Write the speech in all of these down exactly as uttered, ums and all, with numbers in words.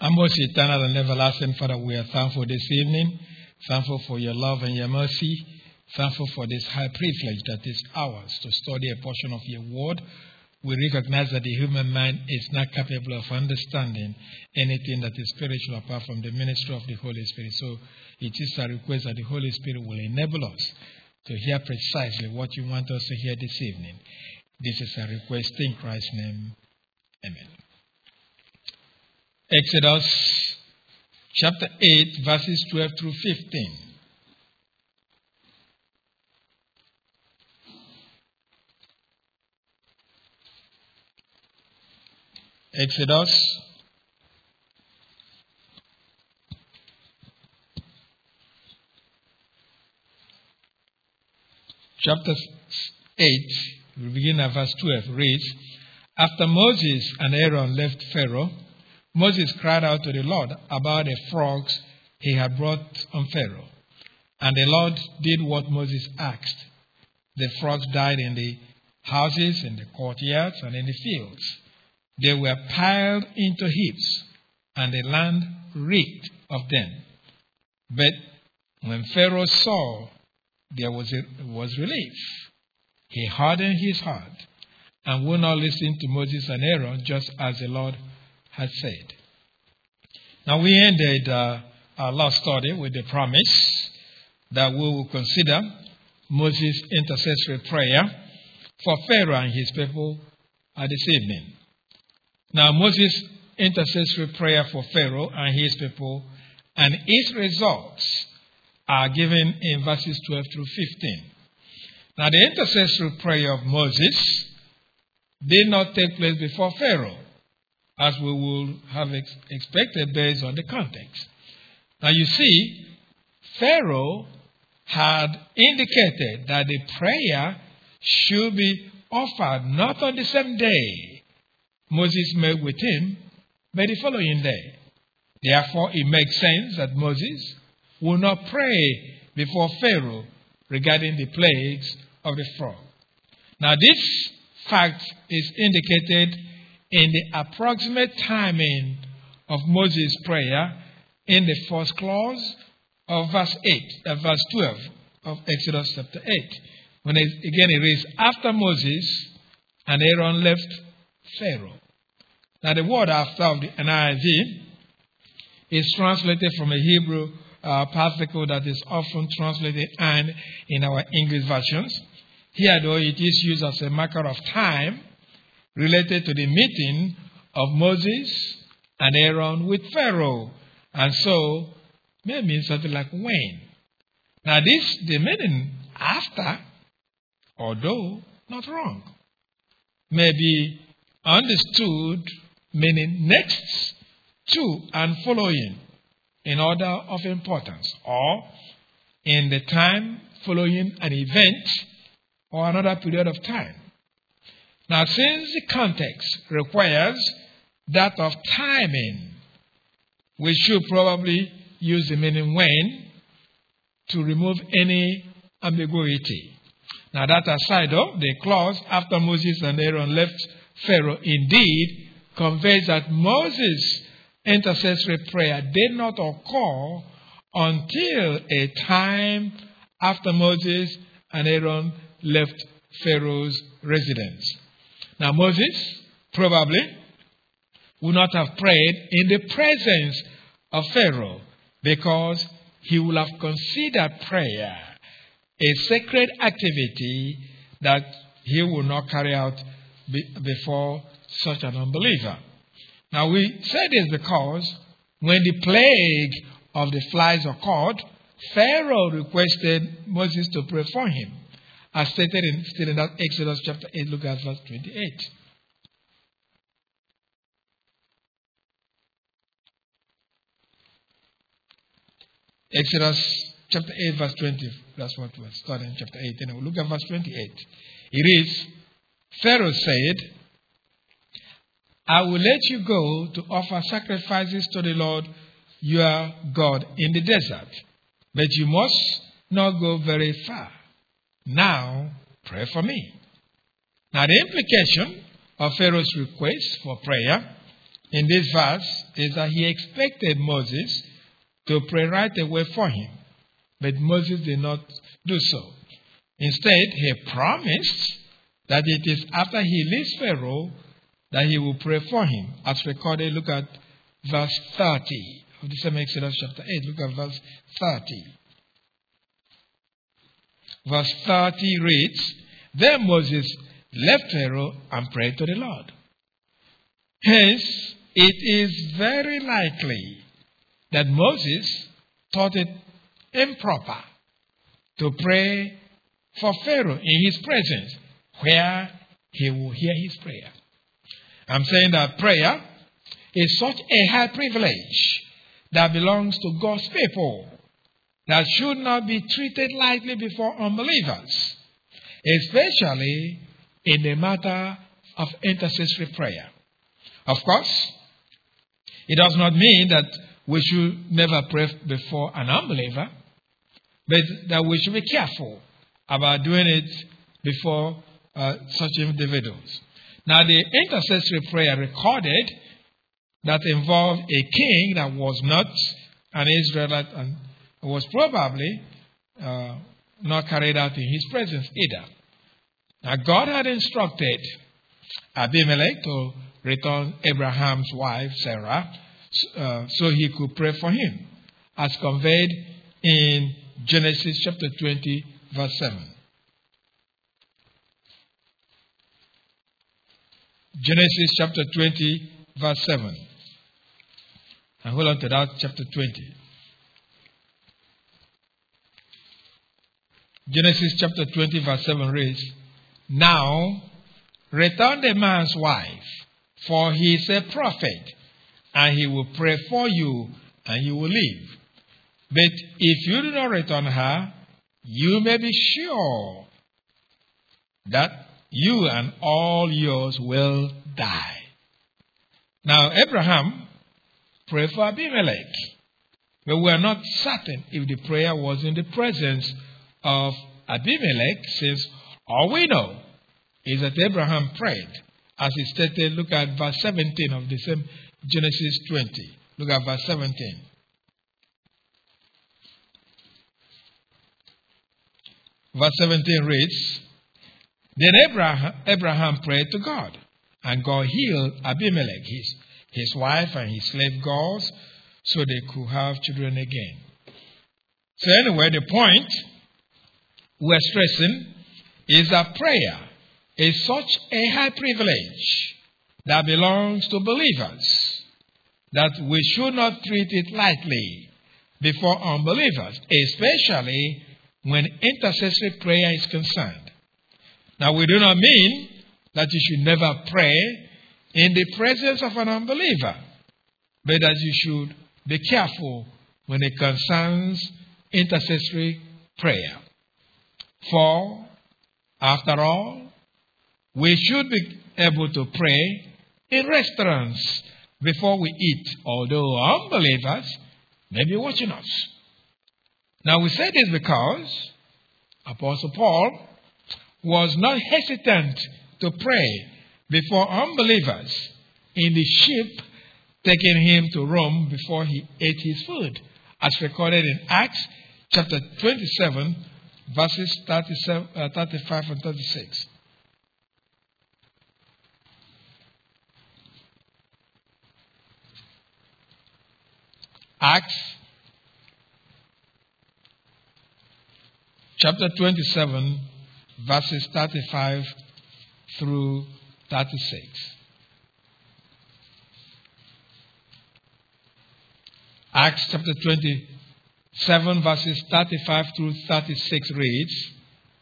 Our most eternal and everlasting Father, we are thankful this evening, thankful for your love and your mercy, thankful for this high privilege that is ours to study a portion of your word. We recognize that the human mind is not capable of understanding anything that is spiritual apart from the ministry of the Holy Spirit. So it is a request that the Holy Spirit will enable us to hear precisely what you want us to hear this evening. This is a request in Christ's name. Amen. Exodus chapter eight, verses twelve through fifteen. Exodus chapter eight, we begin at verse twelve, reads, After Moses and Aaron left Pharaoh, Moses cried out to the Lord about the frogs he had brought on Pharaoh. And the Lord did what Moses asked. The frogs died in the houses, in the courtyards, and in the fields. They were piled into heaps, and the land reeked of them. But when Pharaoh saw there was, a, was relief, he hardened his heart and would not listen to Moses and Aaron, just as the Lord had said. Now we ended uh, our last study with the promise that we will consider Moses' intercessory prayer for Pharaoh and his people uh, this evening. Now Moses' intercessory prayer for Pharaoh and his people and its results are given in verses twelve through fifteen. Now the intercessory prayer of Moses did not take place before Pharaoh, as we would have ex- expected based on the context. Now you see, Pharaoh had indicated that the prayer should be offered not on the same day Moses met with him, but the following day. Therefore, it makes sense that Moses will not pray before Pharaoh regarding the plagues of the frog. Now this fact is indicated in the approximate timing of Moses' prayer in the first clause of verse eight, uh, verse twelve of Exodus chapter eight. When it, again it reads, After Moses and Aaron left Pharaoh. Now the word after of the N I V is translated from a Hebrew uh, particle that is often translated and in our English versions. Here though it is used as a marker of time related to the meeting of Moses and Aaron with Pharaoh. And so, may mean something like when. Now this, the meaning after, although not wrong, may be understood meaning next to and following in order of importance, or in the time following an event or another period of time. Now, since the context requires that of timing, we should probably use the meaning when to remove any ambiguity. Now, that aside, though, the clause after Moses and Aaron left Pharaoh indeed conveys that Moses' intercessory prayer did not occur until a time after Moses and Aaron left Pharaoh's residence. Now, Moses probably would not have prayed in the presence of Pharaoh because he would have considered prayer a sacred activity that he would not carry out be- before such an unbeliever. Now, we say this because when the plague of the flies occurred, Pharaoh requested Moses to pray for him, as stated in, still in that Exodus chapter eight, look at verse twenty-eight. Exodus chapter eight, verse twenty. That's what we're studying, chapter eight. And we'll look at verse twenty-eight. It reads, Pharaoh said, I will let you go to offer sacrifices to the Lord your God in the desert, but you must not go very far. Now, pray for me. Now, the implication of Pharaoh's request for prayer in this verse is that he expected Moses to pray right away for him. But Moses did not do so. Instead, he promised that it is after he leaves Pharaoh that he will pray for him. As recorded, look at verse thirty of the same Exodus chapter eight. Look at verse thirty. Verse thirty reads, Then Moses left Pharaoh and prayed to the Lord. Hence, it is very likely that Moses thought it improper to pray for Pharaoh in his presence, where he will hear his prayer. I'm saying that prayer is such a high privilege that belongs to God's people that should not be treated lightly before unbelievers, especially in the matter of intercessory prayer. Of course, it does not mean that we should never pray before an unbeliever, but that we should be careful about doing it before uh, such individuals. Now, the intercessory prayer recorded that involved a king that was not an Israelite and was probably uh, not carried out in his presence either. Now, God had instructed Abimelech to return Abraham's wife, Sarah, uh, so he could pray for him, as conveyed in Genesis chapter twenty, verse seven. Genesis chapter twenty, verse seven. And hold on to that, chapter twenty. Genesis chapter twenty, verse seven reads, Now return the man's wife, for he is a prophet, and he will pray for you, and you will live. But if you do not return her, you may be sure that you and all yours will die. Now, Abraham prayed for Abimelech, but we are not certain if the prayer was in the presence of Abimelech, since all we know is that Abraham prayed, as he stated. Look at verse seventeen of the same Genesis twenty. Look at verse seventeen. Verse seventeen reads, Then Abraham, Abraham prayed to God, and God healed Abimelech, his, his wife, and his slave girls, so they could have children again. So anyway, the point we're stressing is that prayer is such a high privilege that belongs to believers that we should not treat it lightly before unbelievers, especially when intercessory prayer is concerned. Now, we do not mean that you should never pray in the presence of an unbeliever, but that you should be careful when it concerns intercessory prayer. For, after all, we should be able to pray in restaurants before we eat, although unbelievers may be watching us. Now, we say this because Apostle Paul was not hesitant to pray before unbelievers in the ship taking him to Rome before he ate his food, as recorded in Acts chapter twenty-seven, verses thirty-seven, uh, thirty-five and thirty-six. Acts chapter twenty-seven, verses thirty-five through thirty-six. Acts chapter twenty-seven, verses thirty-five through thirty-six reads,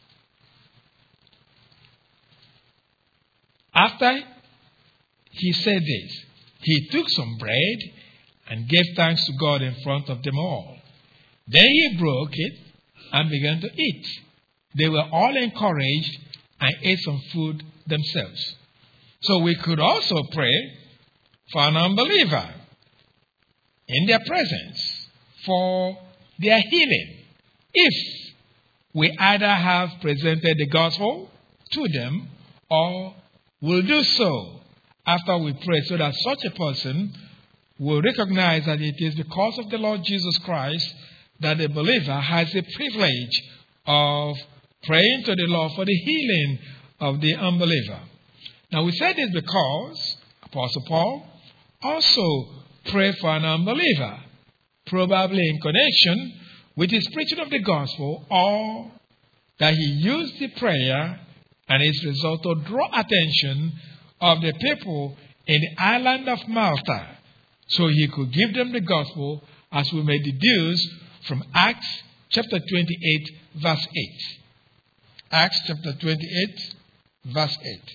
After he said this, he took some bread and gave thanks to God in front of them all. Then he broke it and began to eat. They were all encouraged and ate some food themselves. So we could also pray for an unbeliever in their presence for their healing, if we either have presented the gospel to them or will do so after we pray, so that such a person will recognize that it is because of the Lord Jesus Christ that the believer has the privilege of praying to the Lord for the healing of the unbeliever. Now we say this because Apostle Paul also prayed for an unbeliever, probably in connection with his preaching of the gospel, or that he used the prayer and its result to draw attention of the people in the island of Malta, so he could give them the gospel, as we may deduce from Acts chapter twenty-eight, verse eight. Acts chapter twenty-eight, verse eight.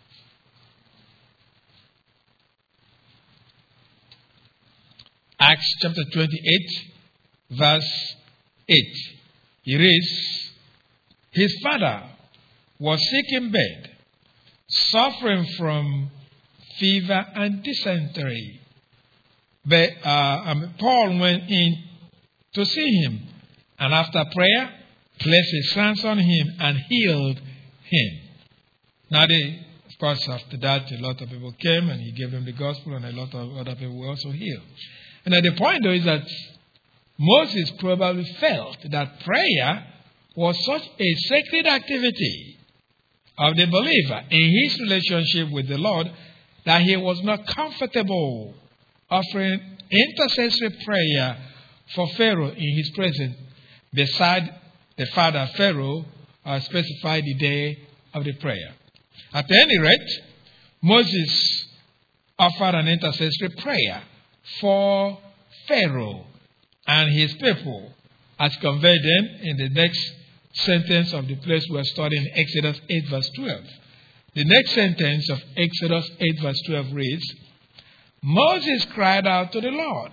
Acts chapter twenty-eight, verse eight. He reads, his father was sick in bed, suffering from fever and dysentery. But uh, um, Paul went in to see him, and after prayer, placed his hands on him and healed him. Now, they, of course, after that, a lot of people came, and he gave them the gospel, and a lot of other people were also healed. And at the point, though, is that Moses probably felt that prayer was such a sacred activity of the believer in his relationship with the Lord that he was not comfortable offering intercessory prayer for Pharaoh in his presence, beside the father Pharaoh uh, specified the day of the prayer. At any rate, Moses offered an intercessory prayer for Pharaoh and his people, as conveyed then in the next sentence of the place we're studying, Exodus eight, verse twelve. The next sentence of Exodus eight, verse twelve reads, Moses cried out to the Lord.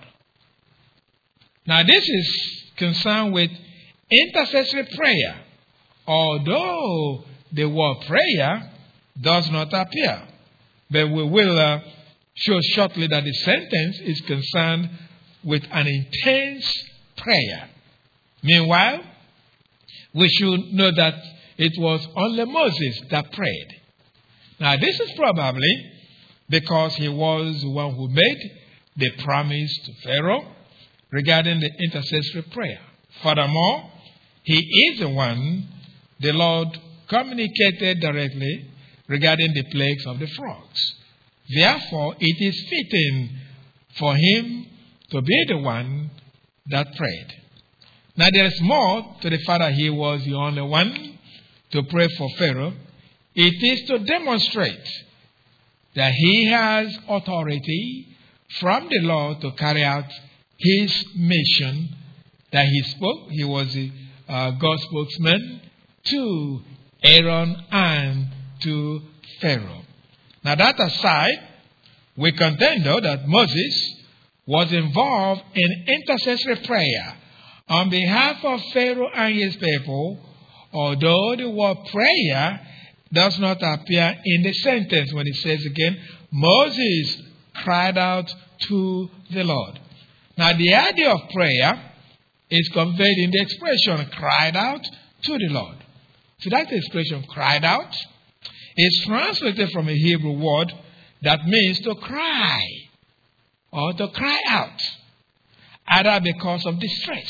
Now, this is concerned with intercessory prayer, although the word prayer does not appear. But we will uh, show shortly that the sentence is concerned with an intense prayer. Meanwhile, we should know that it was only Moses that prayed. Now, this is probably because he was the one who made the promise to Pharaoh regarding the intercessory prayer. Furthermore, he is the one the Lord communicated directly regarding the plagues of the frogs. Therefore, it is fitting for him to be the one that prayed. Now, there is more to the fact that he was the only one to pray for Pharaoh. It is to demonstrate that he has authority from the Lord to carry out his mission that he spoke. He was the uh, God's spokesman to Aaron and to Pharaoh. Now, that aside, we contend, though, that Moses was involved in intercessory prayer on behalf of Pharaoh and his people, although the word prayer does not appear in the sentence when it says again, Moses cried out to the Lord. Now, the idea of prayer is conveyed in the expression cried out to the Lord. So that expression cried out is translated from a Hebrew word that means to cry or to cry out, either because of distress,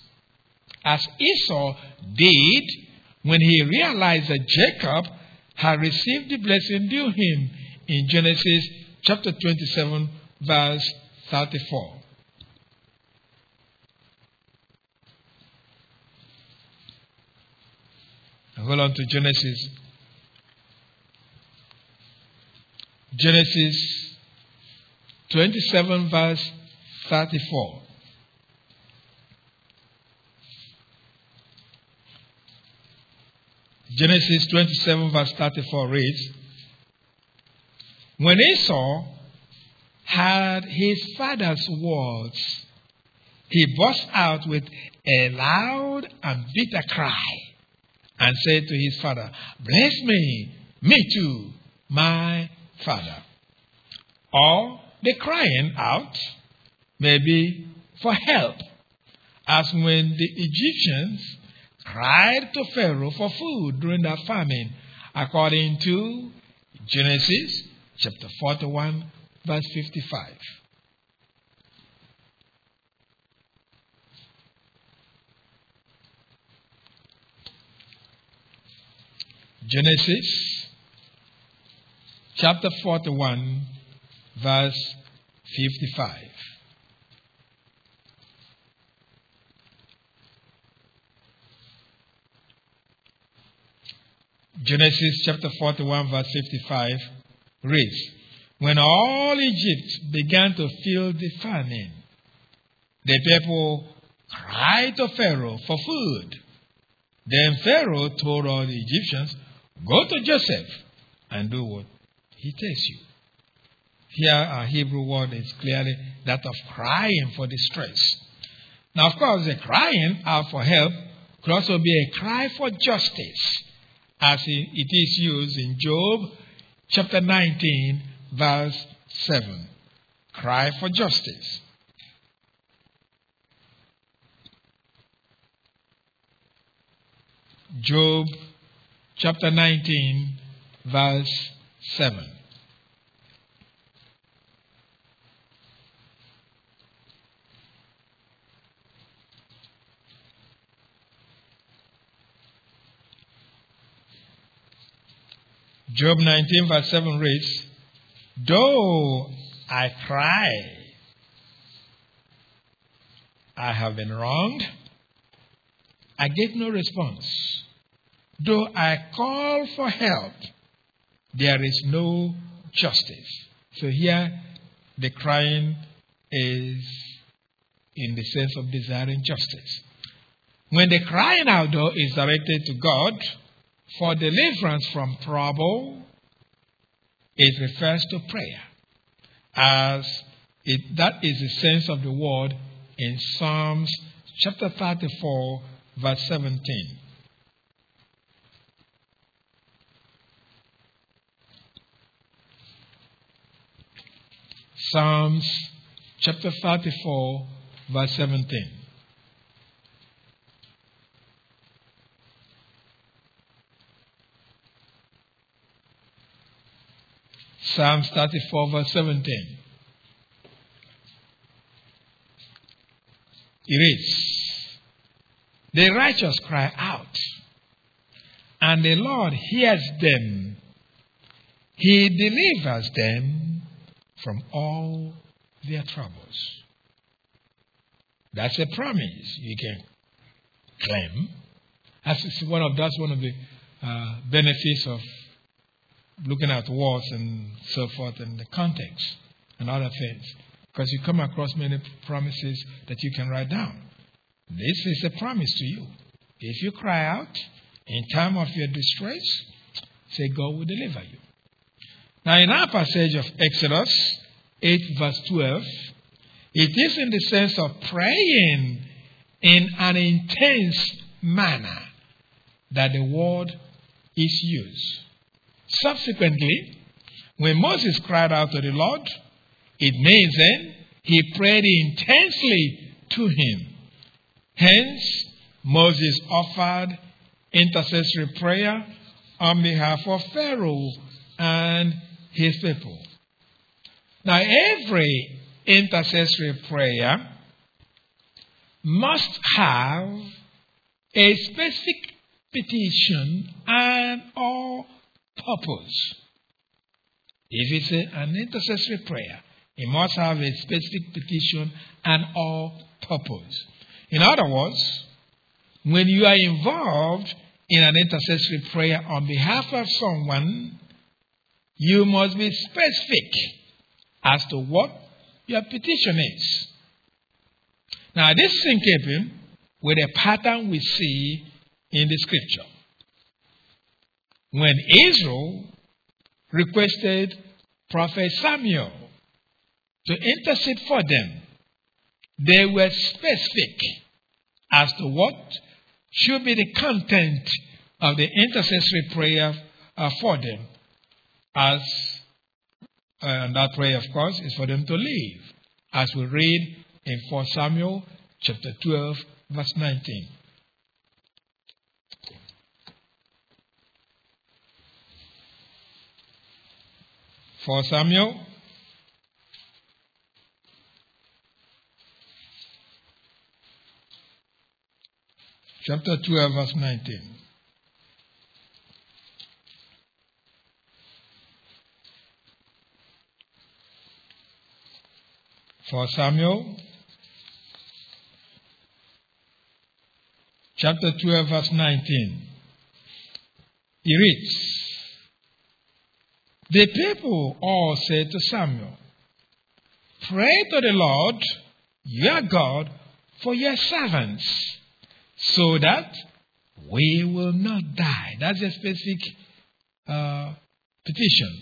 as Esau did when he realized that Jacob had received the blessing due him in Genesis chapter twenty-seven, verse thirty-four. Hold on to Genesis. Genesis twenty-seven, verse thirty-four. Genesis twenty-seven, verse thirty-four reads, when Esau heard his father's words, he burst out with a loud and bitter cry and said to his father, bless me, me too, my father. Or the crying out may be for help, as when the Egyptians cried to Pharaoh for food during that famine, according to Genesis chapter forty-one, verse fifty-five. Genesis chapter forty-one, verse fifty-five. Genesis chapter forty-one, verse fifty-five reads, "When all Egypt began to feel the famine, the people cried to Pharaoh for food. Then Pharaoh told all the Egyptians, 'Go to Joseph and do what he tells you.'" Here, our Hebrew word is clearly that of crying for distress. Now, of course, the crying out for help could also be a cry for justice, as it is used in Job chapter nineteen, verse seven. Cry for justice. Job chapter nineteen, verse seven. Job nineteen, verse seven reads, "Though I cry, I have been wronged, I get no response. Though I call for help, there is no justice." So here, the crying is in the sense of desiring justice. When the crying out, though, is directed to God for deliverance from trouble, it refers to prayer, as it, that is the sense of the word in Psalms chapter thirty-four, verse seventeen. Psalms chapter thirty-four, verse seventeen. Psalms thirty-four, verse seventeen. It reads, "The righteous cry out, and the Lord hears them. He delivers them from all their troubles." That's a promise you can claim. That's one of, that's one of the uh, benefits of looking at words and so forth and the context and other things. Because you come across many promises that you can write down. This is a promise to you. If you cry out in time of your distress, say God will deliver you. Now in our passage of Exodus eight, verse twelve, it is in the sense of praying in an intense manner that the word is used. Subsequently, when Moses cried out to the Lord, it means then he prayed intensely to him. Hence, Moses offered intercessory prayer on behalf of Pharaoh and his people. Now, every intercessory prayer must have a specific petition and or purpose. If it's a, an intercessory prayer, it must have a specific petition and or purpose. In other words, when you are involved in an intercessory prayer on behalf of someone, you must be specific as to what your petition is. Now, this is in keeping with a pattern we see in the scripture. When Israel requested Prophet Samuel to intercede for them, they were specific as to what should be the content of the intercessory prayer uh, for them. As uh, and that prayer, of course, is for them to live, as we read in First Samuel chapter twelve, verse nineteen. First Samuel chapter twelve, verse nineteen. First Samuel chapter twelve, verse nineteen. He reads, the people all said to Samuel, pray to the Lord your God for your servants, so that we will not die. That's a specific uh, petition.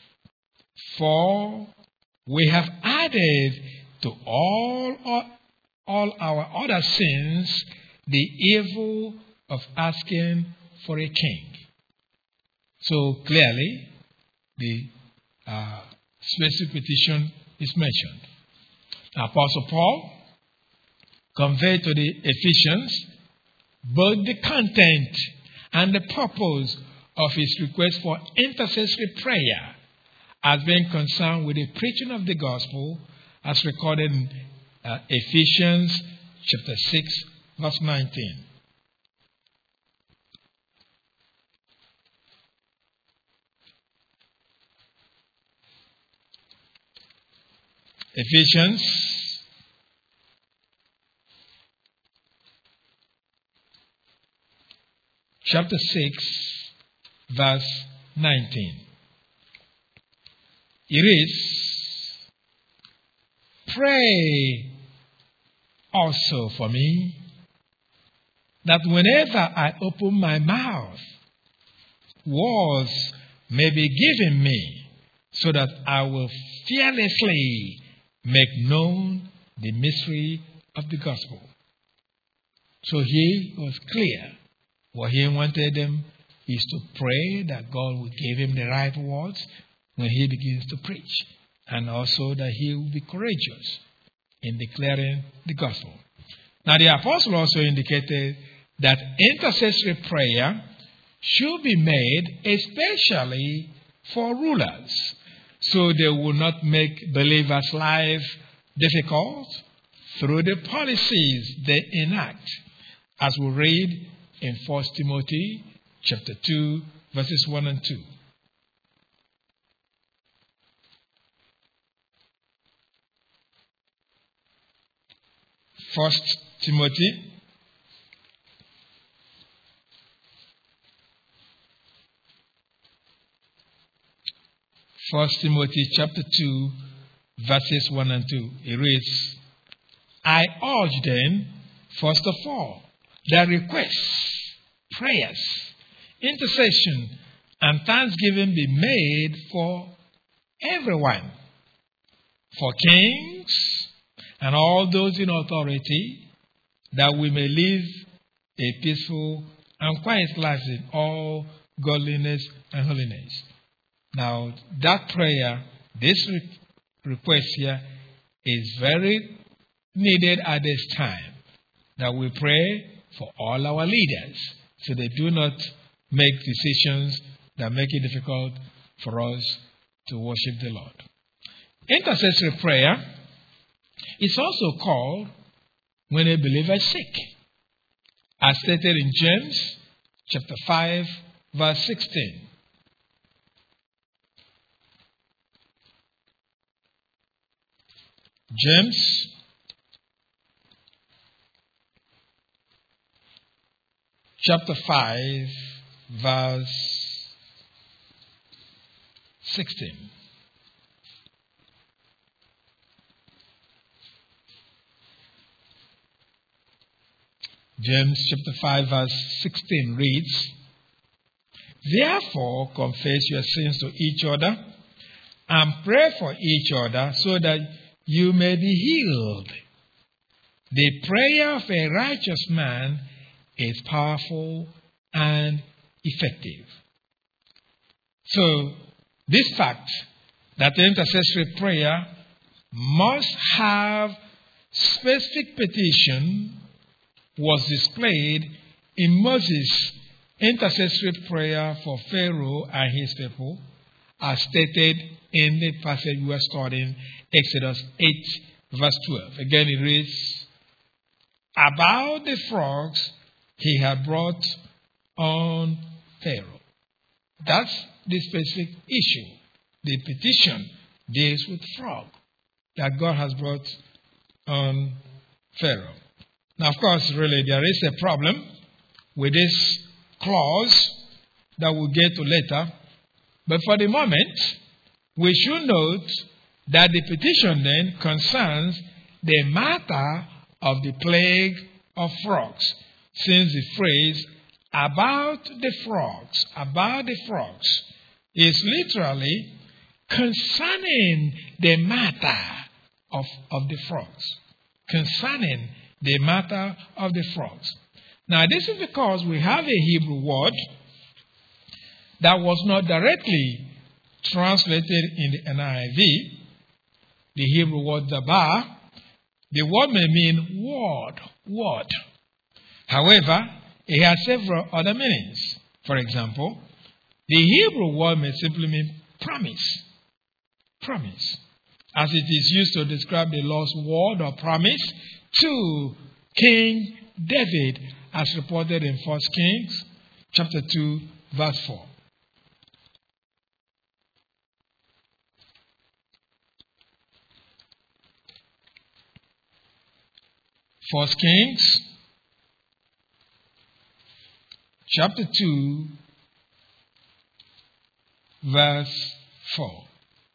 For we have added to all, all, all our other sins the evil of asking for a king. So clearly, the uh, specific petition is mentioned. Apostle Paul conveyed to the Ephesians both the content and the purpose of his request for intercessory prayer as being concerned with the preaching of the gospel as recorded in uh, Ephesians chapter six, verse nineteen. Ephesians chapter six, verse nineteen. It reads, pray also for me, that whenever I open my mouth, words may be given me, so that I will fearlessly make known the mystery of the gospel. So he was clear. What he wanted them is to pray that God will give him the right words when he begins to preach, and also that he will be courageous in declaring the gospel. Now the apostle also indicated that intercessory prayer should be made especially for rulers, so they will not make believers' life difficult through the policies they enact, as we read in First Timothy chapter two, verses one and two. First Timothy First Timothy chapter two, verses one and two. It reads, I urge then, first of all, that requests, prayers, intercession, and thanksgiving be made for everyone, for kings and all those in authority, that we may live a peaceful and quiet life in all godliness and holiness. Now, that prayer, this re- request here, is very needed at this time, that we pray for all our leaders, so they do not make decisions that make it difficult for us to worship the Lord. Intercessory prayer is also called when a believer is sick, as stated in James chapter five, verse sixteen. James chapter five, verse sixteen. James chapter five, verse sixteen reads, therefore confess your sins to each other and pray for each other so that you may be healed. The prayer of a righteous man is powerful and effective. So, this fact that intercessory prayer must have specific petition was displayed in Moses' intercessory prayer for Pharaoh and his people, as stated in the passage we are studying, Exodus eight, verse twelve. Again, it reads, about the frogs he had brought on Pharaoh. That's the specific issue. The petition deals with frog that God has brought on Pharaoh. Now, of course, really, there is a problem with this clause that we'll get to later. But for the moment, we should note that the petition then concerns the matter of the plague of frogs, since the phrase about the frogs, about the frogs, is literally concerning the matter of, of the frogs. Concerning the matter of the frogs. Now, this is because we have a Hebrew word that was not directly translated in the N I V, the Hebrew word dabar. The word may mean word, word. However, it has several other meanings. For example, the Hebrew word may simply mean promise, promise, as it is used to describe the Lord's word or promise to King David, as reported in First Kings chapter two, verse four. First Kings chapter two, verse four.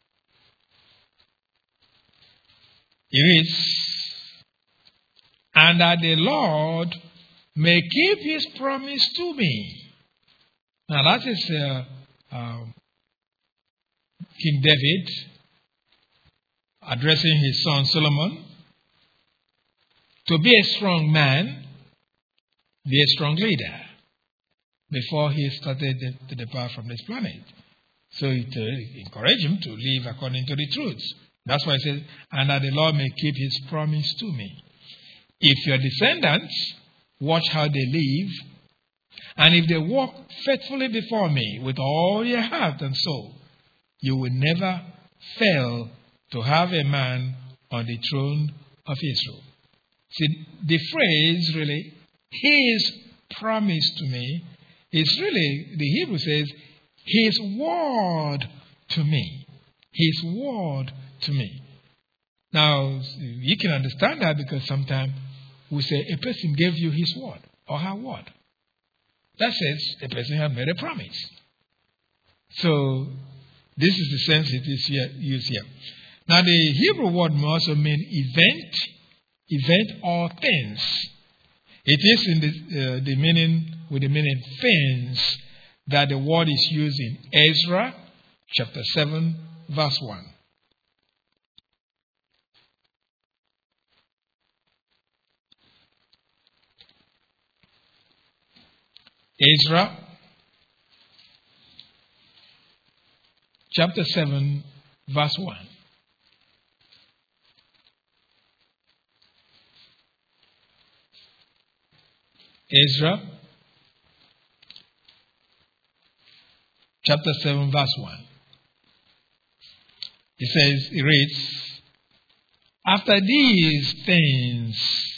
It is, and that the Lord may keep his promise to me. Now that is uh, uh, King David addressing his son Solomon to be a strong man, be a strong leader, before he started to depart from this planet. So it uh, encouraged him to live according to the truths. That's why it says, and that the Lord may keep his promise to me. If your descendants watch how they live, and if they walk faithfully before me with all your heart and soul, you will never fail to have a man on the throne of Israel. See, the phrase really, his promise to me, is really, the Hebrew says, his word to me. His word to me. Now, you can understand that because sometimes we say a person gave you his word or her word. That says a person has made a promise. So, this is the sense it is here, used here. Now, the Hebrew word may also mean event, event or things. It is in the, uh, the meaning, with the meaning things, that the word is used in Ezra chapter seven, verse one. Ezra chapter seven, verse one. Ezra chapter seven, verse one. It says, it reads, after these things,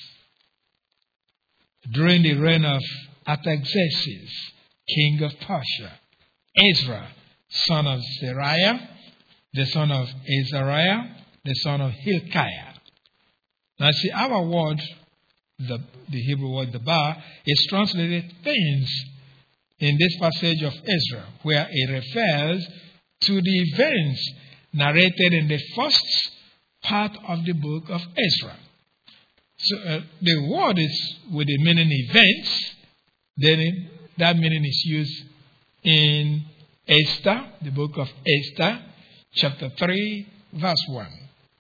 during the reign of Artaxerxes, king of Persia, Ezra, son of Seraiah, the son of Azariah, the son of Hilkiah. Now see, our word, the, the Hebrew word, the bar, is translated things in this passage of Ezra, where it refers to the events narrated in the first part of the book of Ezra. So uh, the word is with the meaning events, then it, that meaning is used in Esther, the book of Esther, chapter three, verse one.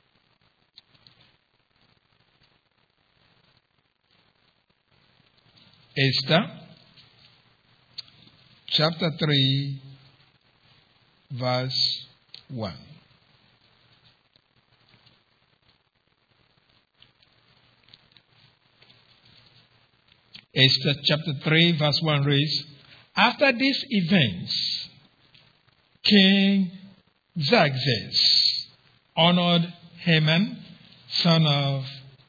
Esther, chapter three, verse one. Esther chapter three, verse one reads, after these events, King Xerxes honored Haman, son of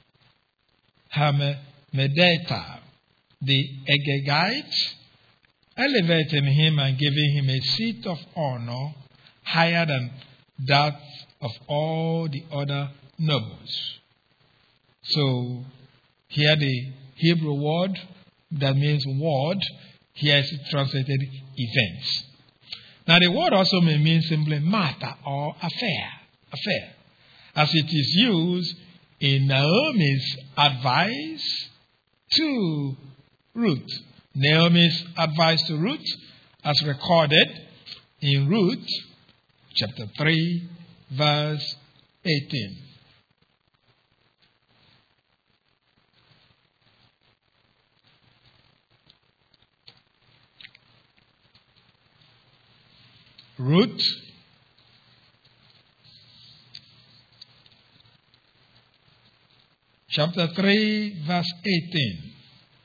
Hammedatha, the Agagite, elevating him and giving him a seat of honor higher than that of all the other nobles. So here the Hebrew word that means word, here is translated events. Now the word also may mean simply matter or affair, affair, as it is used in Naomi's advice to Ruth. Naomi's advice to Ruth, as recorded in Ruth chapter three, verse eighteen. Ruth chapter three, verse eighteen.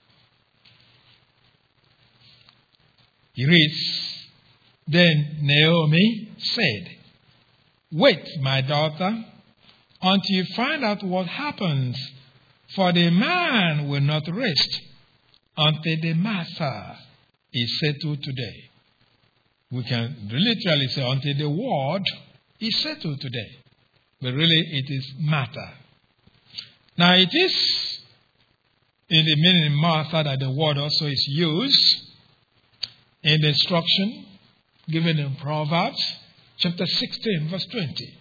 He reads, Then Naomi said, Wait, my daughter, until you find out what happens, for the man will not rest until the matter is settled today. We can literally say until the word is settled today. But really it is matter. Now it is in the meaning matter that the word also is used in the instruction given in Proverbs chapter sixteen, verse twenty.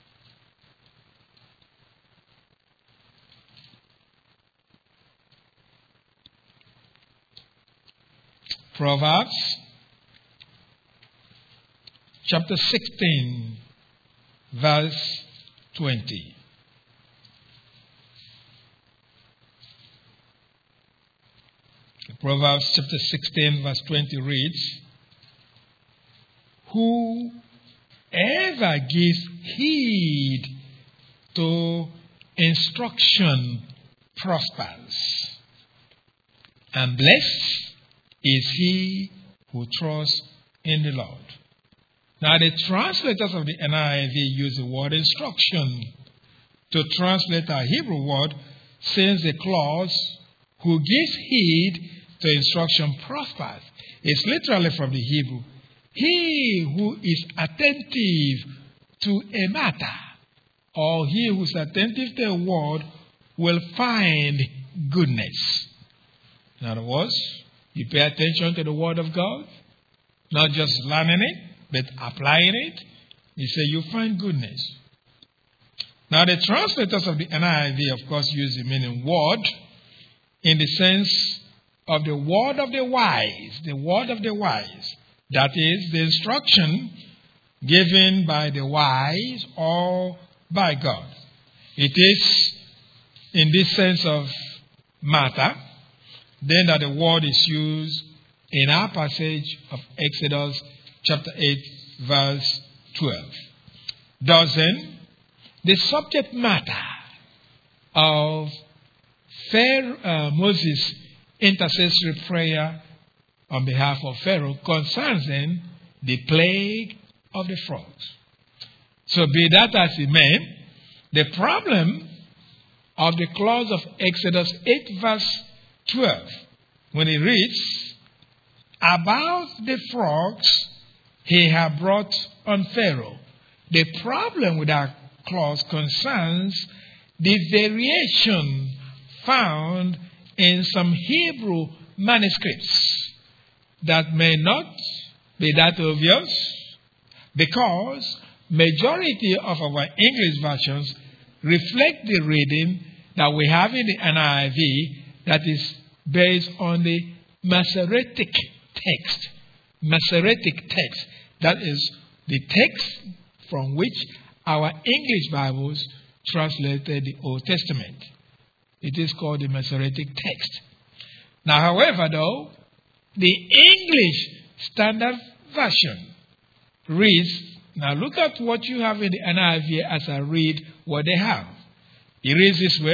Proverbs chapter sixteen, verse twenty. Proverbs chapter sixteen, verse twenty reads, Whoever gives heed to instruction prospers, and blessed is he who trusts in the Lord. Now the translators of the N I V use the word instruction to translate our Hebrew word, since the clause, who gives heed to instruction prospers, is literally from the Hebrew. He who is attentive to a matter, or he who is attentive to a word, will find goodness. In other words, you pay attention to the word of God, not just learning it, but applying it, you say you find goodness. Now the translators of the N I V, of course, use the meaning word in the sense of the word of the wise, the word of the wise. That is, the instruction given by the wise or by God. It is in this sense of matter, then that the word is used in our passage of Exodus chapter eight, verse twelve. Thus then, the subject matter of Pharaoh, uh, Moses' intercessory prayer on behalf of Pharaoh concerns then the plague of the frogs. So be that as it may, the problem of the clause of Exodus eight, verse twelve, when it reads, about the frogs he had brought on Pharaoh. The problem with that clause concerns the variation found in some Hebrew manuscripts that may not be that obvious, because majority of our English versions reflect the reading that we have in the N I V that is based on the Masoretic text. Masoretic text. That is the text from which our English Bibles translated the Old Testament. It is called the Masoretic text. Now, however, though, the English Standard Version reads, now look at what you have in the N I V as I read what they have. It reads this way,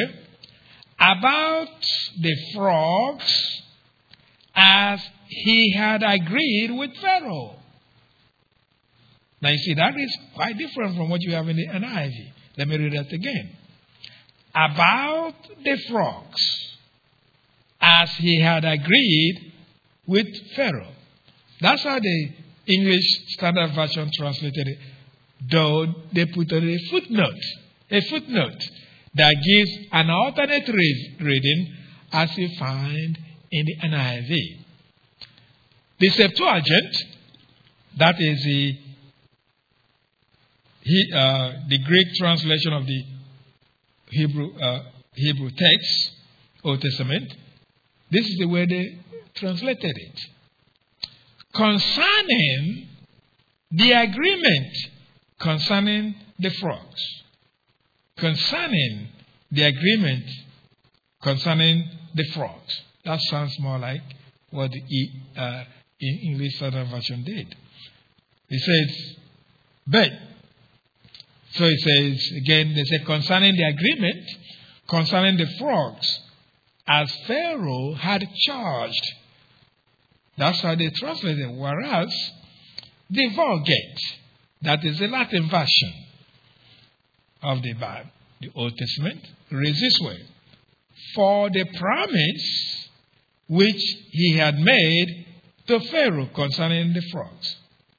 about the frogs as he had agreed with Pharaoh. Now you see, that is quite different from what you have in the N I V. Let me read that again. About the frogs, as he had agreed with Pharaoh. That's how the English Standard Version translated it. Though they put on a footnote, a footnote that gives an alternate reading as you find in the N I V. The Septuagint, that is the, he, uh, the Greek translation of the Hebrew uh, Hebrew text, Old Testament, this is the way they translated it. Concerning the agreement concerning the frogs. Concerning the agreement concerning the frogs. That sounds more like what the uh, English Standard Version did. It says, but, so it says, again, they say, concerning the agreement, concerning the frogs, as Pharaoh had charged. That's how they translated it. Whereas, the Vulgate, that is the Latin version of the Bible, the Old Testament, reads this way. For the promise which he had made to Pharaoh concerning the frogs.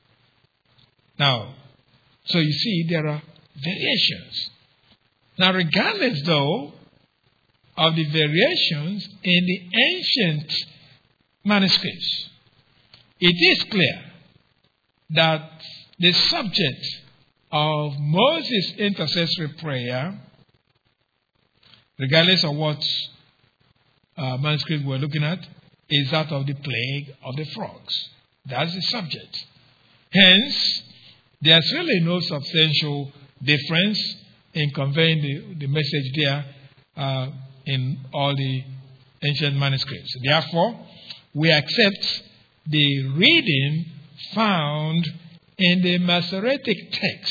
Now, so you see, there are variations. Now, regardless, though, of the variations in the ancient manuscripts, it is clear that the subject of Moses' intercessory prayer, regardless of what uh, manuscript we're looking at, is that of the plague of the frogs. That's the subject. Hence, there's really no substantial difference in conveying the, the message there uh, in all the ancient manuscripts. Therefore, we accept the reading found in the Masoretic text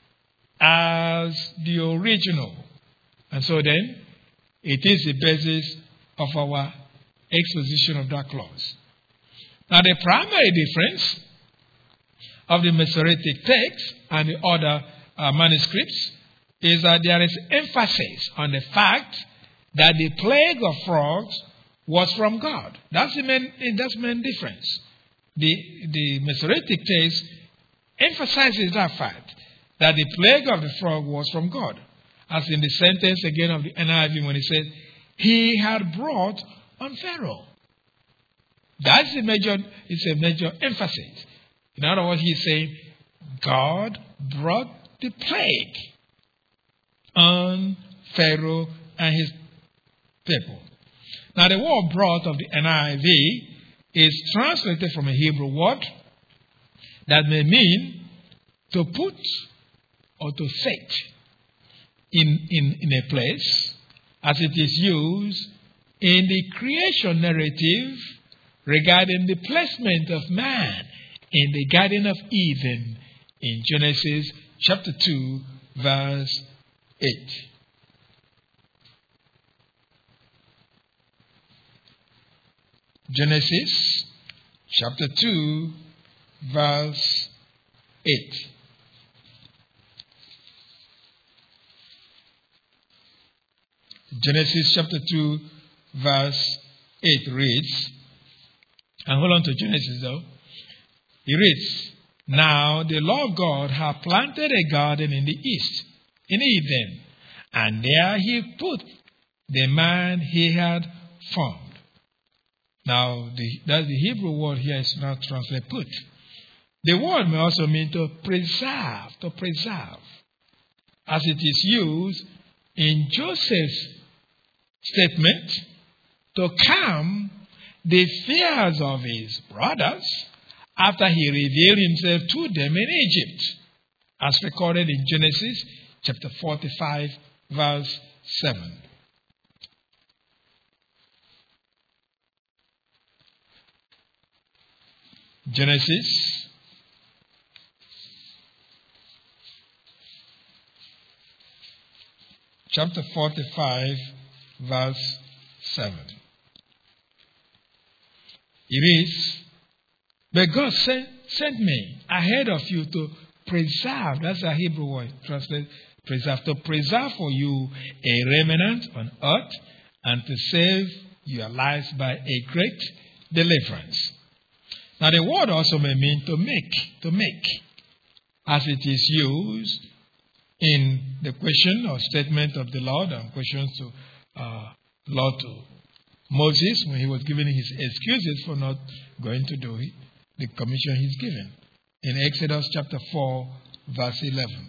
as the original. And so then, it is the basis of our exposition of that clause. Now, the primary difference of the Masoretic text and the other uh, manuscripts is that there is emphasis on the fact that the plague of frogs was from God. That's the main, that's the main difference. The, the Masoretic text emphasizes that fact, that the plague of the frog was from God. As in the sentence again of the N I V when it says, he had brought on Pharaoh. That's the major, it's a major emphasis. In other words, he's saying, God brought the plague on Pharaoh and his people. Now, the word brought of the N I V is translated from a Hebrew word that may mean to put or to set in, in, in a place, as it is used in the creation narrative regarding the placement of man in the Garden of Eden in Genesis chapter two, verse eight. Genesis chapter two, verse eight. Genesis chapter two, verse eight reads, and hold on to Genesis though. It reads, now the Lord God had planted a garden in the east, in Eden, and there he put the man he had formed. Now, the, that's the Hebrew word here is not translated put. The word may also mean to preserve, to preserve, as it is used in Joseph's statement to calm the fears of his brothers after he revealed himself to them in Egypt, as recorded in Genesis chapter forty-five, verse seven. Genesis chapter forty-five, verse seven. It is, but God sent, sent me ahead of you to preserve. That's a Hebrew word. Translate preserve. To preserve for you a remnant on earth and to save your lives by a great deliverance. Now the word also may mean to make, to make, as it is used in the question or statement of the Lord and questions to uh, Lord to Moses when he was giving his excuses for not going to do it, the commission he's given. In Exodus chapter four, verse eleven.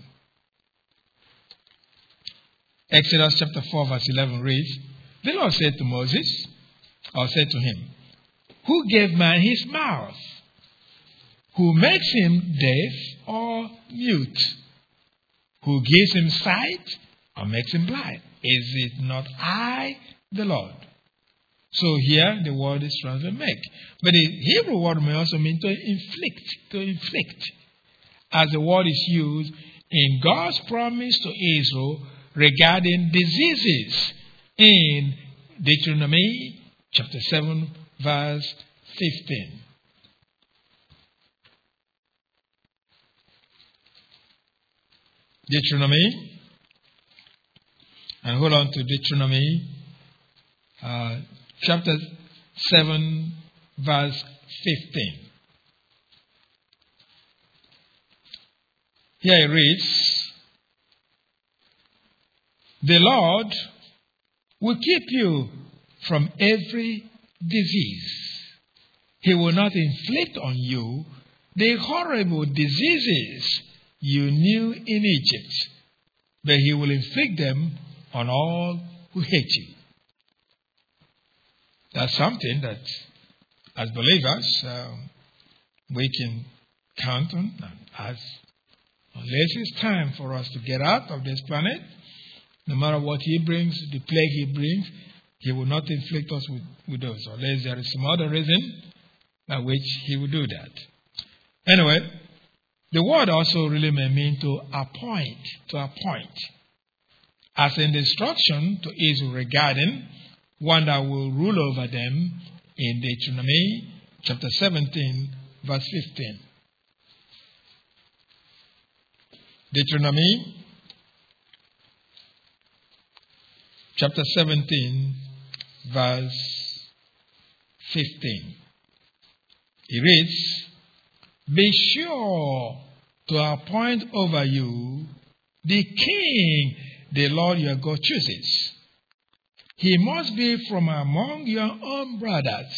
Exodus chapter four, verse eleven reads, the Lord said to Moses, or said to him, who gave man his mouth? Who makes him deaf or mute? Who gives him sight or makes him blind? Is it not I, the Lord? So here the word is translated make. But the Hebrew word may also mean to inflict, to inflict, as the word is used in God's promise to Israel regarding diseases in Deuteronomy chapter seven, verse fifteen. Deuteronomy, and hold on to Deuteronomy uh, chapter seven, verse fifteen. Here it reads, the Lord will keep you from every disease. He will not inflict on you the horrible diseases you knew in Egypt, but he will inflict them on all who hate you. That's something that, as believers, um, we can count on. As unless it's time for us to get out of this planet, no matter what he brings, the plague he brings, he will not inflict us with, with those, unless there is some other reason by which he will do that. Anyway, the word also really may mean to appoint, to appoint, as in the instruction to Israel regarding one that will rule over them in Deuteronomy chapter seventeen, verse fifteen. Deuteronomy chapter seventeen, verse fifteen. It reads, be sure to appoint over you the king the Lord your God chooses. He must be from among your own brothers.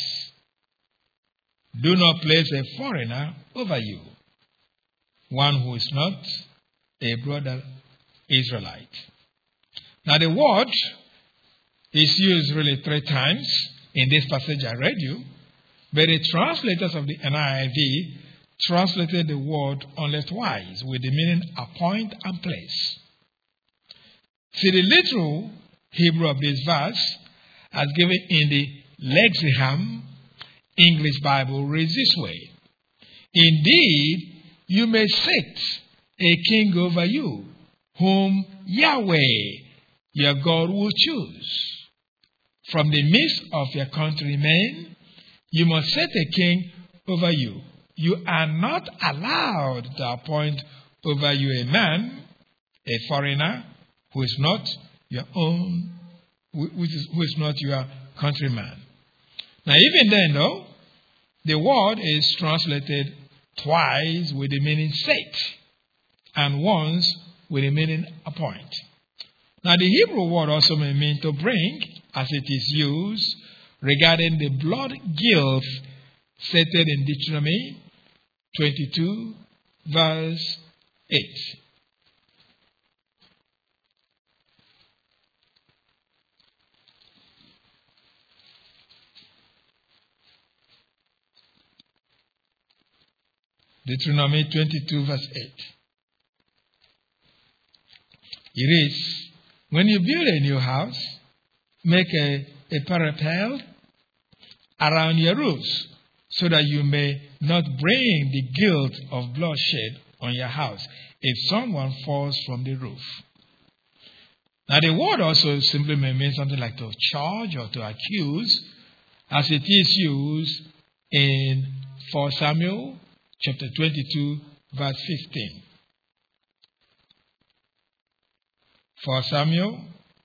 Do not place a foreigner over you, one who is not a brother Israelite. Now the word is used really three times in this passage I read you, but the translators of the N I V translated the word only twice with the meaning appoint and place. See, the literal Hebrew of this verse, as given in the Lexham English Bible, reads this way. Indeed, you may set a king over you, whom Yahweh, your God, will choose. From the midst of your countrymen, you must set a king over you. You are not allowed to appoint over you a man, a foreigner, who is not your own, which is, who is not your countryman. Now, even then, though, the word is translated twice with the meaning set, and once with the meaning appoint. Now, the Hebrew word also may mean to bring, as it is used regarding the blood guilt stated in Deuteronomy twenty-two, verse eight. Deuteronomy twenty-two, verse eight. It reads, when you build a new house, make a, a parapet around your roofs, so that you may not bring the guilt of bloodshed on your house if someone falls from the roof. Now the word also simply may mean something like to charge or to accuse, as it is used in First Samuel chapter twenty-two, verse fifteen. First Samuel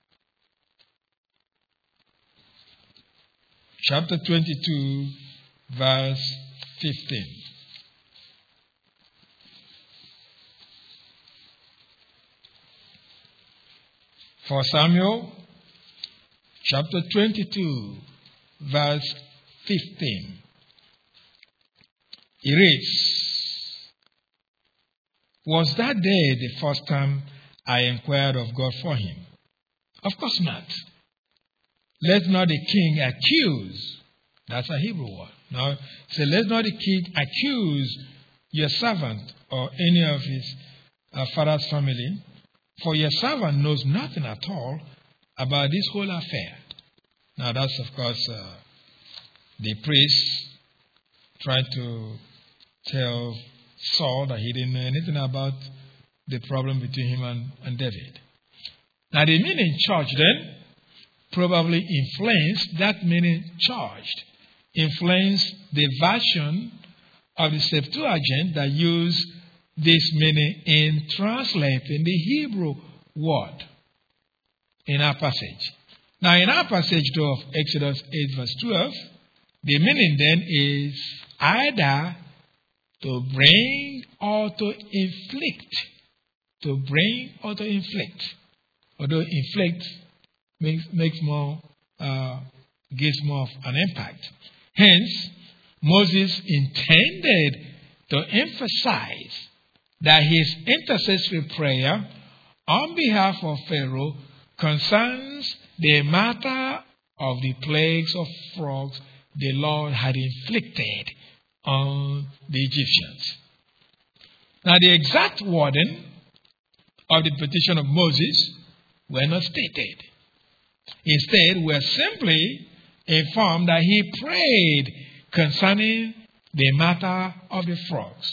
chapter twenty-two, verse fifteen. First Samuel chapter twenty-two, verse fifteen. It reads, "Was that day the first time I inquired of God for him? Of course not. Let not the king accuse." That's a Hebrew word. Now, say, let not the king accuse your servant or any of his uh, father's family, for your servant knows nothing at all about this whole affair. Now, that's, of course, uh, the priest trying to tell Saul that he didn't know anything about the problem between him and, and David. Now, the meaning charged then probably influenced, that meaning charged, influenced the version of the Septuagint that used this meaning in translating the Hebrew word in our passage. Now, in our passage though of Exodus eight, verse twelve, the meaning then is either to bring or to inflict. To bring or to inflict. Although inflict makes, makes more, uh, gives more of an impact. Hence, Moses intended to emphasize that his intercessory prayer on behalf of Pharaoh concerns the matter of the plagues of frogs the Lord had inflicted on the Egyptians. Now, the exact wording of the petition of Moses were not stated. Instead, we are simply informed that he prayed concerning the matter of the frogs.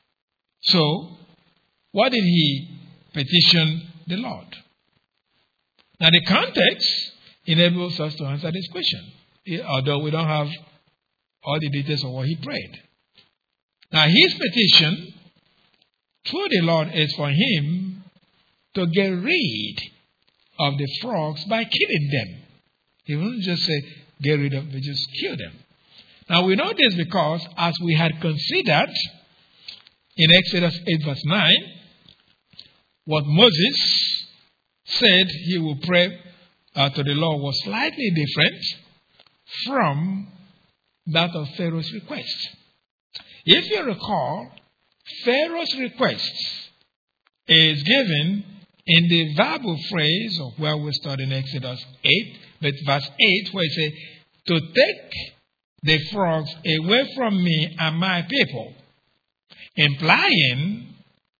So, what did he petition the Lord? Now, the context enables us to answer this question, although we don't have all the details of what he prayed. Now, his petition to the Lord is for him to get rid of the frogs by killing them. He wouldn't just say, get rid of them, just kill them. Now, we know this because, as we had considered in Exodus eight, verse nine, what Moses said he would pray uh, to the Lord was slightly different from that of Pharaoh's request. If you recall, Pharaoh's request is given in the verbal phrase of where we start in Exodus eight, but verse eight, where it says, to take the frogs away from me and my people, implying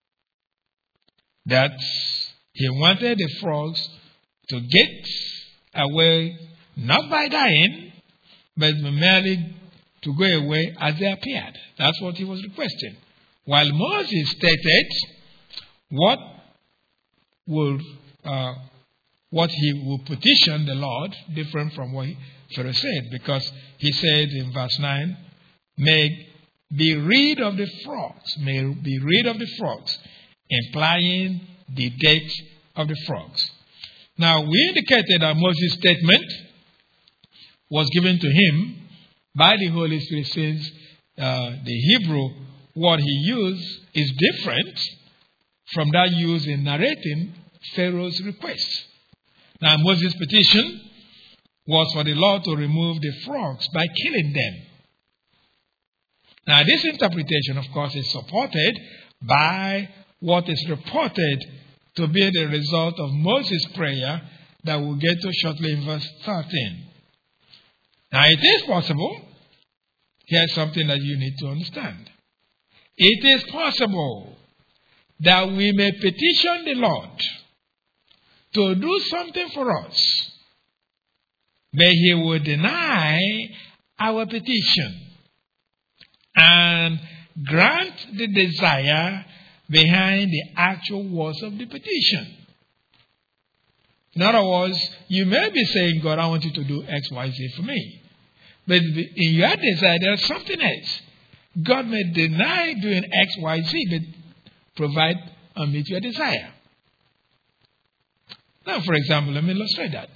that he wanted the frogs to get away, not by dying, but merely to go away as they appeared. That's what he was requesting. While Moses stated what would uh, what he would petition the Lord, different from what Pharaoh said, because he said in verse nine, may be rid of the frogs, may be rid of the frogs, implying the death of the frogs. Now, we indicated that Moses' statement was given to him by the Holy Spirit, since uh, the Hebrew word he used is different from that used in narrating Pharaoh's request. Now, Moses' petition was for the Lord to remove the frogs by killing them. Now, this interpretation, of course, is supported by what is reported to be the result of Moses' prayer that we'll get to shortly in verse thirteen. Now, it is possible. Here's something that you need to understand. It is possible that we may petition the Lord to do something for us, but he will deny our petition and grant the desire behind the actual words of the petition. In other words, you may be saying, God, I want you to do X, Y, Z for me. But in your desire, there's something else. God may deny doing X, Y, Z, but provide and meet your desire. Now, for example, let me illustrate that.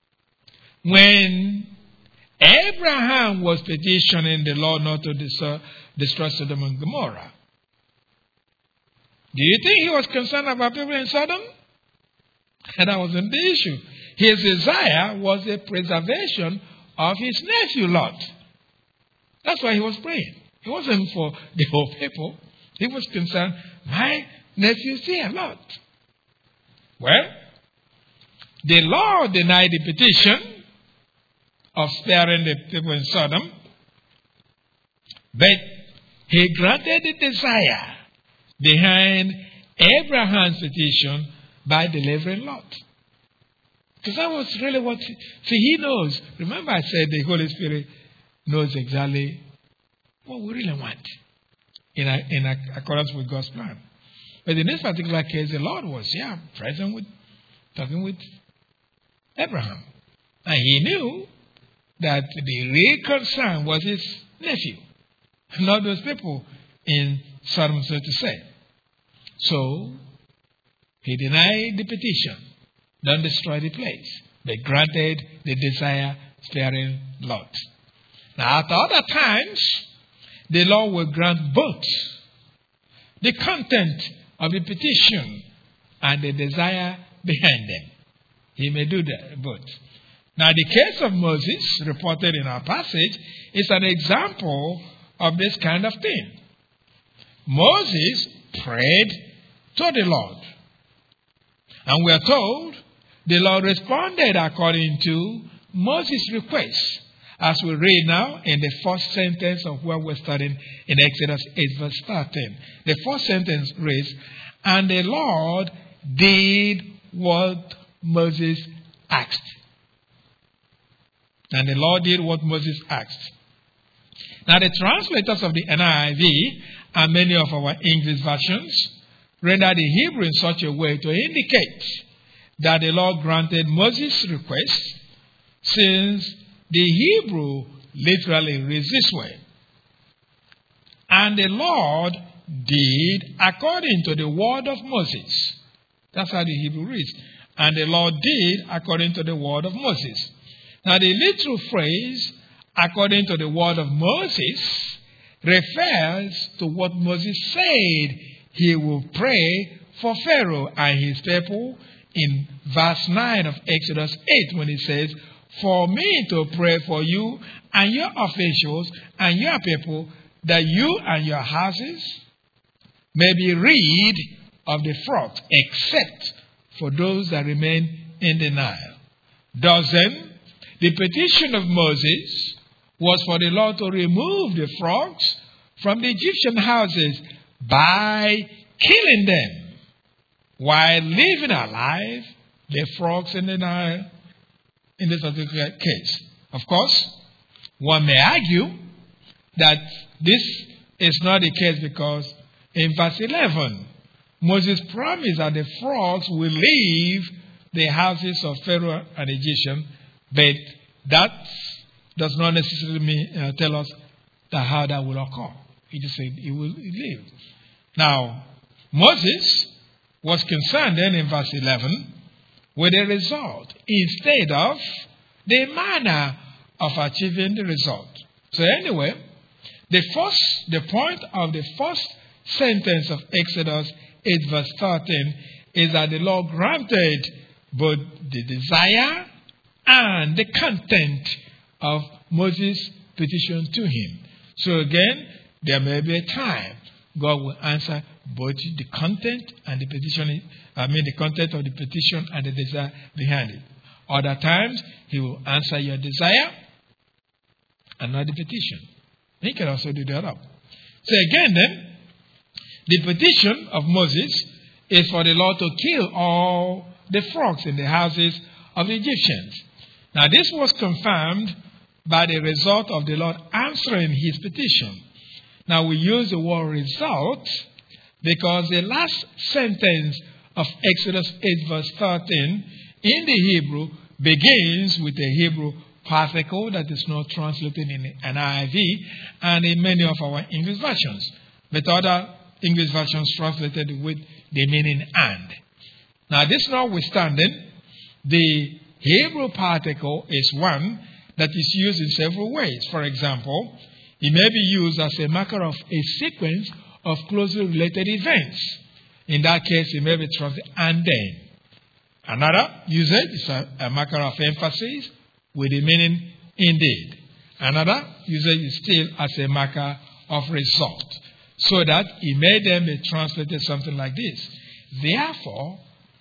When Abraham was petitioning the Lord not to destroy Sodom and Gomorrah, do you think he was concerned about people in Sodom? And that wasn't the issue. His desire was the preservation of his nephew Lot. That's why he was praying. It wasn't for the whole people. He was concerned, my nephew's here, Lot. Well, the Lord denied the petition of sparing the people in Sodom, but he granted the desire behind Abraham's petition by delivering Lot. Because that was really what, see, he knows. Remember I said the Holy Spirit knows exactly what we really want in, a, in a, accordance with God's plan. But in this particular case, the Lord was, yeah, present with, talking with Abraham. And he knew that the real concern was his nephew, not those people in Sodom, so to say. So, he denied the petition, don't destroy the place, but granted the desire, sparing Lot. Now, at other times, the Lord will grant both the content of the petition and the desire behind them. He may do that both. Now, the case of Moses, reported in our passage, is an example of this kind of thing. Moses prayed to the Lord. And we are told the Lord responded according to Moses' request. As we read now in the first sentence of where we're studying in Exodus eight verse thirteen. The first sentence reads, and the Lord did what Moses asked. And the Lord did what Moses asked. Now the translators of the N I V and many of our English versions render the Hebrew in such a way to indicate that the Lord granted Moses' request, since the Hebrew literally reads this way. And the Lord did according to the word of Moses. That's how the Hebrew reads. And the Lord did according to the word of Moses. Now the literal phrase, according to the word of Moses, refers to what Moses said he will pray for Pharaoh and his people in verse nine of Exodus eight, when he says, for me to pray for you and your officials and your people, that you and your houses may be rid of the frogs, except for those that remain in the Nile. Thus then, the petition of Moses was for the Lord to remove the frogs from the Egyptian houses by killing them, while leaving alive the frogs in the Nile in this particular case. Of course, one may argue that this is not the case because in verse eleven, Moses promised that the frogs will leave the houses of Pharaoh and Egyptian, but that does not necessarily mean, uh, tell us that how that will occur. He just said he will leave. Now, Moses was concerned then in verse eleven with the result instead of the manner of achieving the result. So anyway, the first, the point of the first sentence of Exodus eight verse thirteen is that the Lord granted both the desire and the content of Moses' petition to him. So again, there may be a time God will answer both the content and the petition, I mean the content of the petition and the desire behind it. Other times, he will answer your desire and not the petition. He can also do the other. So again then, the petition of Moses is for the Lord to kill all the frogs in the houses of the Egyptians. Now this was confirmed by the result of the Lord answering his petition. Now we use the word result because the last sentence of Exodus eight verse thirteen in the Hebrew begins with a Hebrew particle that is not translated in the N I V and in many of our English versions. But other English versions translated with the meaning and. Now this notwithstanding, the Hebrew particle is one that is used in several ways. For example, it may be used as a marker of a sequence of closely related events. In that case, it may be translated and then. Another usage is a, a marker of emphasis with the meaning indeed. Another usage is still as a marker of result. So that it may then be translated something like this. Therefore,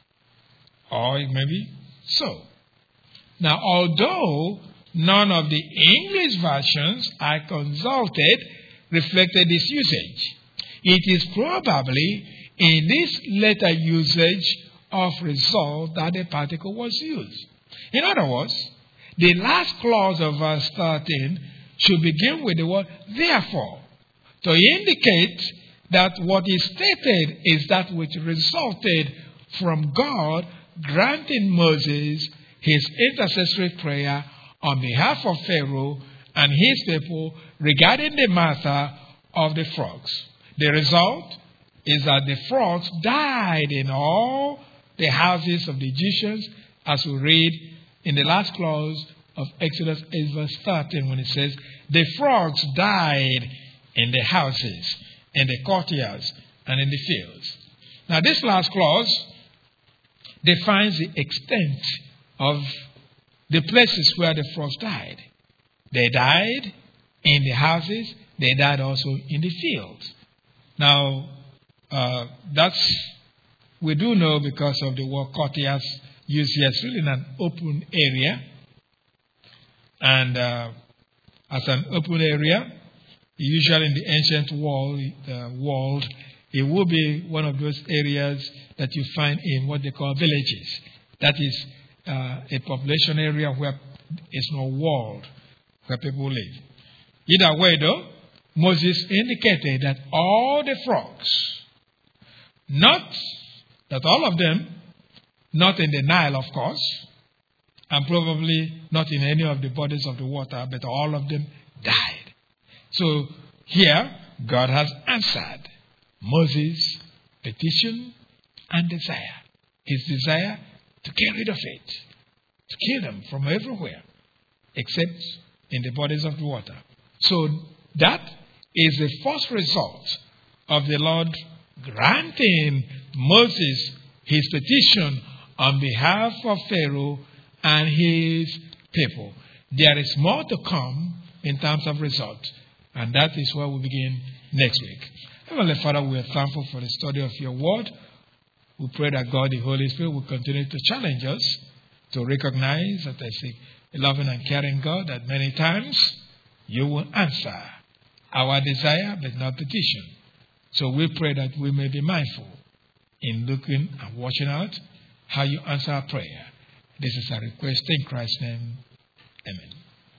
or it may be so. Now, although none of the English versions I consulted reflected this usage, it is probably in this later usage of result that the particle was used. In other words, the last clause of verse thirteen should begin with the word therefore, to indicate that what is stated is that which resulted from God granting Moses his intercessory prayer on behalf of Pharaoh and his people regarding the matter of the frogs. The result is that the frogs died in all the houses of the Egyptians, as we read in the last clause of Exodus eight verse thirteen, when it says, the frogs died in the houses, in the courtyards, and in the fields. Now this last clause defines the extent of the places where the frogs died. They died in the houses, they died also in the fields. Now, uh, that's, we do know because of the word courtyards used here, it's really in an open area. And uh, as an open area, usually in the ancient world, uh, world, it will be one of those areas that you find in what they call villages. That is uh, a population area where is no world where people live. Either way, though, Moses indicated that all the frogs, not that all of them, not in the Nile, of course, and probably not in any of the bodies of the water, but all of them died. So here, God has answered Moses' petition and desire. His desire to get rid of it, to kill them from everywhere, except in the bodies of the water. So that is the first result of the Lord granting Moses his petition on behalf of Pharaoh and his people. There is more to come in terms of result, and that is where we begin next week. Heavenly Father, we are thankful for the study of your word. We pray that God, the Holy Spirit, will continue to challenge us to recognize that as a loving and caring God, that many times you will answer our desire but not petition. So we pray that we may be mindful in looking and watching out how you answer our prayer. This is our request in Christ's name. Amen.